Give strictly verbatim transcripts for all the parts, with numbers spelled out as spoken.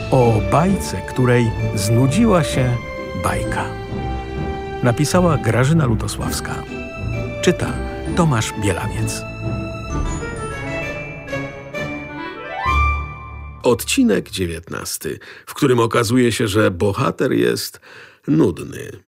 O bajce, której znudziła się bajka. Napisała Grażyna Lutosławska. Czyta Tomasz Bielawiec. Odcinek dziewiętnasty, w którym okazuje się, że bohater jest nudny.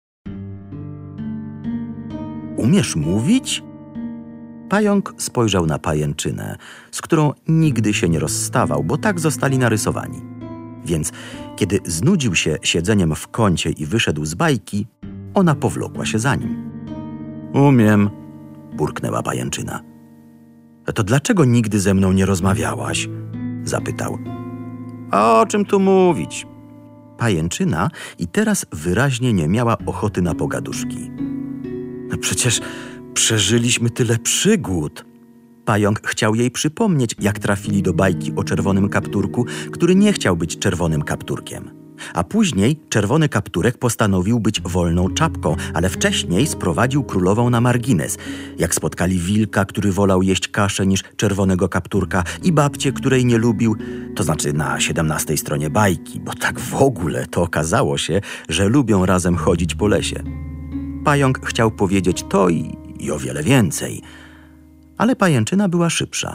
Umiesz mówić? Pająk spojrzał na pajęczynę, z którą nigdy się nie rozstawał, bo tak zostali narysowani. Więc kiedy znudził się siedzeniem w kącie i wyszedł z bajki, ona powlokła się za nim. Umiem, burknęła pajęczyna. A to dlaczego nigdy ze mną nie rozmawiałaś? Zapytał. A o czym tu mówić? Pajęczyna i teraz wyraźnie nie miała ochoty na pogaduszki. No przecież przeżyliśmy tyle przygód. Pająk chciał jej przypomnieć, jak trafili do bajki o czerwonym kapturku, który nie chciał być czerwonym kapturkiem. A później czerwony kapturek postanowił być wolną czapką, ale wcześniej sprowadził królową na margines. Jak spotkali wilka, który wolał jeść kaszę niż czerwonego kapturka, i babcię, której nie lubił, to znaczy na siedemnastej stronie bajki, bo tak w ogóle to okazało się, że lubią razem chodzić po lesie. Pająk chciał powiedzieć to i, i o wiele więcej, ale pajęczyna była szybsza.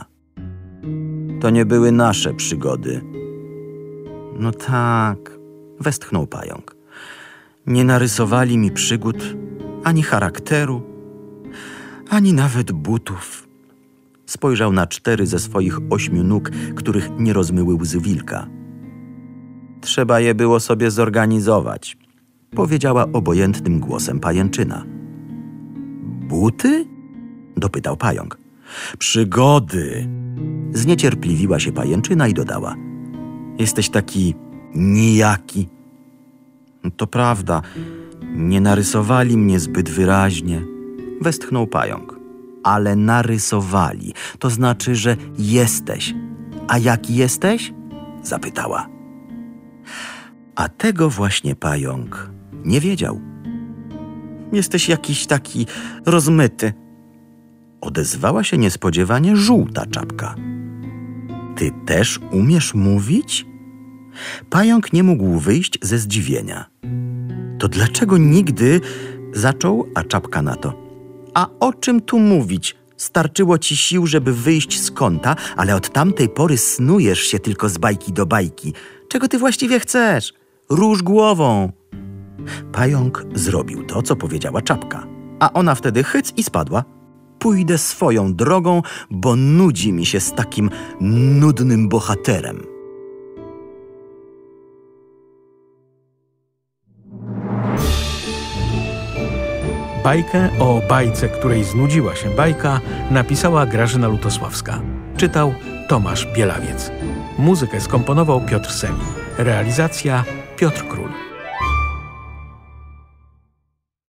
To nie były nasze przygody. No tak, westchnął pająk. Nie narysowali mi przygód, ani charakteru, ani nawet butów. Spojrzał na cztery ze swoich ośmiu nóg, których nie rozmyły łzy wilka. Trzeba je było sobie zorganizować, powiedziała obojętnym głosem pajęczyna. Buty? Dopytał pająk. Przygody! Zniecierpliwiła się pajęczyna i dodała. Jesteś taki nijaki. To prawda, nie narysowali mnie zbyt wyraźnie, westchnął pająk. Ale narysowali, to znaczy, że jesteś. A jaki jesteś? Zapytała. A tego właśnie pająk nie wiedział. Jesteś jakiś taki rozmyty. Odezwała się niespodziewanie żółta czapka. Ty też umiesz mówić? Pająk nie mógł wyjść ze zdziwienia. To dlaczego nigdy... Zaczął, a czapka na to. A o czym tu mówić? Starczyło ci sił, żeby wyjść z kąta, ale od tamtej pory snujesz się tylko z bajki do bajki. Czego ty właściwie chcesz? Róż głową. Pająk zrobił to, co powiedziała czapka, a ona wtedy hyc i spadła. Pójdę swoją drogą, bo nudzi mi się z takim nudnym bohaterem. Bajkę o bajce, której znudziła się bajka, napisała Grażyna Lutosławska. Czytał Tomasz Bielawiec. Muzykę skomponował Piotr Semil. Realizacja Piotr Król.